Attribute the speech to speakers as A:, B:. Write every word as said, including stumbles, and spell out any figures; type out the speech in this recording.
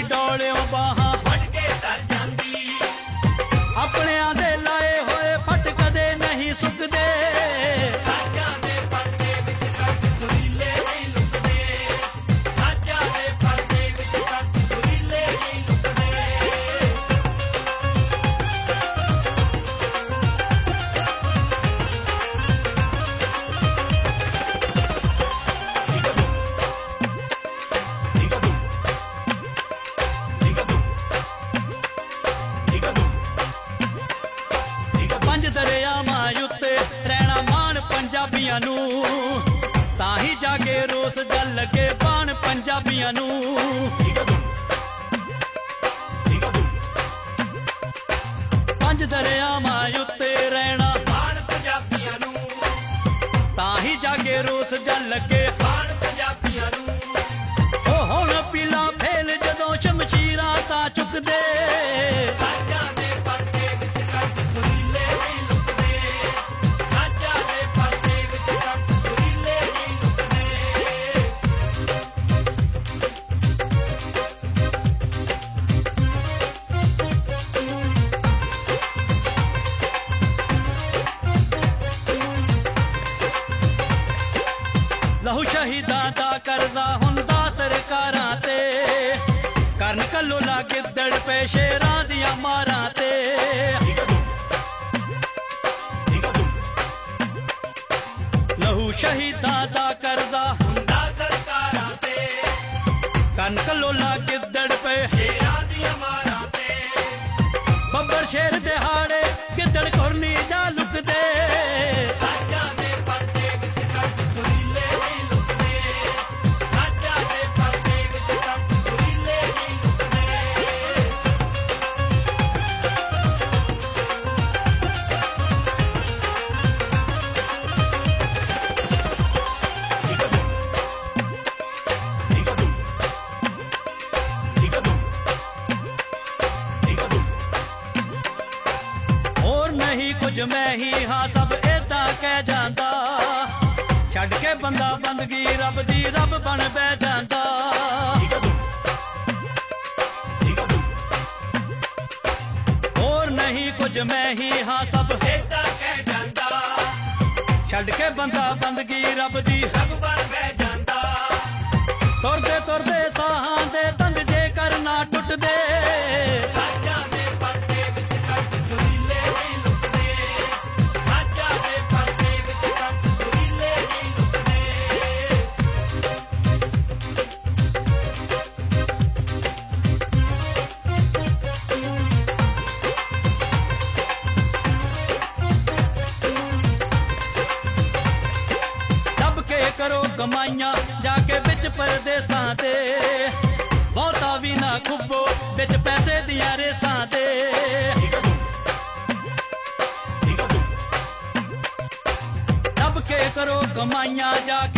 A: ਡੋਲਿਓ ਬਾਹਾਂ
B: ਫੜ ਕੇ ਧਰ ਜਾਂਦੀ
A: ਆਪਣਿਆਂ ਦੇ ਲਾਏ ਹੋਏ ਫਟ ਕਦੇ ਨਹੀਂ ਸੁੱਕਦੇ
B: ਸਾਜਾਂ ਦੇ ਪਰਦੇ ਵਿੱਚ ਕੱਟ ਸੁਰੀਲੇ ਨਹੀਂ ਲੁਕਦੇ ਸਾਜਾਂ ਦੇ ਪਰਦੇ ਵਿੱਚ ਕੱਟ ਸੁਰੀਲੇ ਨਹੀਂ ਲੁਕਦੇ
A: ਪੰਜ ਦਰਿਆਵਾਂ ਉੱਤੇ ਰਹਿਣਾ ਮਾਣ ਪੰਜਾਬੀਆਂ ਨੂੰ ਤਾਂ ਹੀ ਜਾਗੇ ਰੋਸ ਗੱਲ ਲੱਗੇ ਬਾਣ ਪੰਜਾਬੀਆਂ ਨੂੰ ਪੰਜ ਦਰਿਆਵਾਂ ਉੱਤੇ ਰਹਿਣਾ
B: ਮਾਣ ਪੰਜਾਬੀਆਂ ਨੂੰ
A: ਤਾਂ ਹੀ ਜਾਗੇ ਰੋਸ ਜਲ ਲੱਗੇ
B: ਮਾਣ ਪੰਜਾਬੀਆਂ ਨੂੰ
A: ਉਹ ਹੁਣ ਪੀਲਾ ਫੇਲ ਜਦੋਂ ਸ਼ਮਸ਼ੀਰਾਂ ਤਾਂ ਚੁੱਕਦੇ
B: ਸਾਜਾਂ ਦੇ ਪਰਦੇ ਵਿੱਚ ਕੱਟ ਸੁਰੀਲੇ ਨਹੀਂ ਲੁਕਦੇ ਸਾਜਾਂ ਦੇ ਪਰਦੇ ਵਿੱਚ ਕੱਟ ਸੁਰੀਲੇ ਨਹੀਂ ਲੁਕਦੇ
A: ਲਹੂ ਸ਼ਹੀਦਾਂ ਦਾ ਕਰਜ਼ਾ ਹੁੰਦਾ ਸਰਕਾਰਾਂ ਤੇ ਕਰਨ ਕੱਲੋ ਲਾ ਗਿੱਦੜ ਪੇ ਸ਼ੇਰਾਂ ਦੀਆਂ ਮਾਰਾਂ ਤੇ ਲਹੂ ਸ਼ਹੀਦਾਂ ਦਾ ਕਰਜ਼ਾ
B: ਹੁੰਦਾ ਸਰਕਾਰਾਂ ਤੇ
A: ਕਰਨ ਕੱਲੋ ਲਾ ਗਿੱਦੜ ਪੇ
B: ਸ਼ੇਰਾਂ ਦੀਆਂ ਮਾਰਾਂ ਤੇ
A: ਬੱਬਰ ਸ਼ੇਰ ਦਿਹਾੜੇ ਗਿੱਦੜ ਕੁਰਨੀ ਜਾ ਲੁਕਦੇ
B: ਸਾਜਾਂ ਦੇ ਪਰਦੇ ਵਿੱਚ ਕੱਟ ਸੁਰੀਲੇ ਨਹੀਂ ਲੁਕਦੇ ਸਾਜਾਂ ਦੇ ਪਰਦੇ ਵਿੱਚ ਕੱਟ ਸੁਰੀਲੇ ਨਹੀਂ ਲੁਕਦੇ
A: ਹੋਰ ਨਹੀਂ ਕੁਝ ਮੈਂ ਹੀ ਹਾਂ ਸਭ ਏਦਾਂ ਕਹਿ ਜਾਂਦਾ ਛੱਡ ਕੇ ਬੰਦਾ ਬੰਦਗੀ ਰੱਬ ਦੀ ਰੱਬ ਬਣ ਬਹਿ ਜਾਂਦਾ ਹੋਰ ਨਹੀਂ ਕੁਝ ਮੈਂ ਹੀ ਹਾਂ ਸਭ
B: ਏਦਾਂ ਕਹਿ ਜਾਂਦਾ
A: ਛੱਡ ਕੇ ਬੰਦਾ ਬੰਦਗੀ ਰੱਬ ਦੀ
B: ਰੱਬ ਬਣ ਬਹਿ ਜਾਂਦਾ
A: ਤੁਰਦੇ ਤੁਰਦੇ ਸਾਹਾਂ ਦੇ ਤੰਗ ਜੇ ਕਰਨਾ ਟੁੱਟਦੇ
B: ਸਾਜਾਂ ਦੇ ਪਰਦੇ ਵਿੱਚ ਕੱਟ ਸੁਰੀਲੇ ਨਹੀਂ ਲੁਕਦੇ ਸਾਜਾਂ ਦੇ ਪਰਦੇ ਵਿੱਚ ਕੱਟ ਸੁਰੀਲੇ ਨਹੀਂ ਲੁਕਦੇ
A: ਦੱਬ ਕੇ ਕਰੋ ਕਮਾਈਆਂ ਜਾ ਕੇ ਵਿੱਚ ਪਰਦੇਸਾਂ ਤੇ ਬਹੁਤਾ ਵੀ ਨਾ ਖੁੱਬੋ ਵਿੱਚ ਪੈਸੇ ਦੀਆਂ ਰੇਸਾਂ ਤੇ ਦੱਬ ਕੇ ਕਰੋ ਕਮਾਈਆਂ ਜਾ